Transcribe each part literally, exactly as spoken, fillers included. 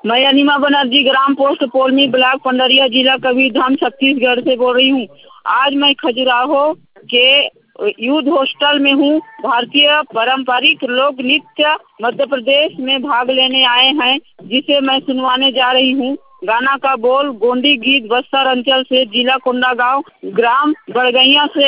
मैं अनिमा बनर्जी ग्राम post Polmi block Pandariya जिला कबीरधाम छत्तीसगढ़ से बोल रही हूँ। आज मैं खजुराहो के यूथ हॉस्टल में हूँ। भारतीय पारंपरिक लोक नृत्य मध्य प्रदेश में भाग लेने आए हैं, जिसे मैं सुनवाने जा रही हूँ। गाना का बोल गोंडी गीत बस्तर अंचल से, जिला कोंडागांव, ग्राम बड़गैया से।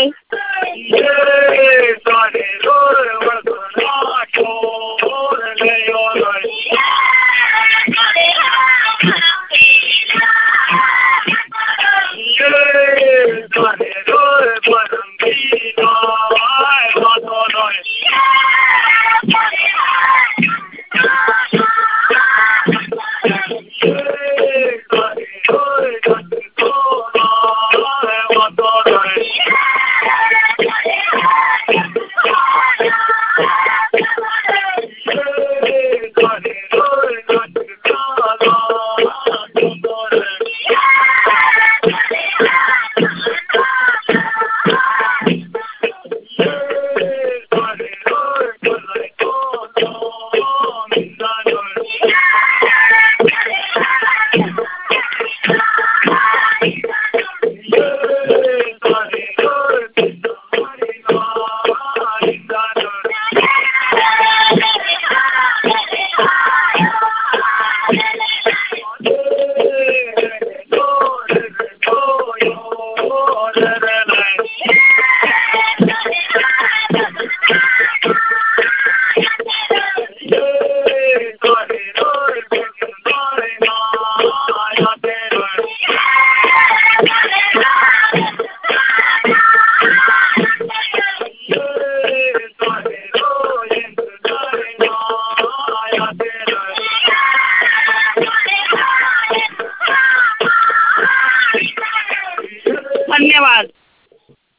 धन्यवाद।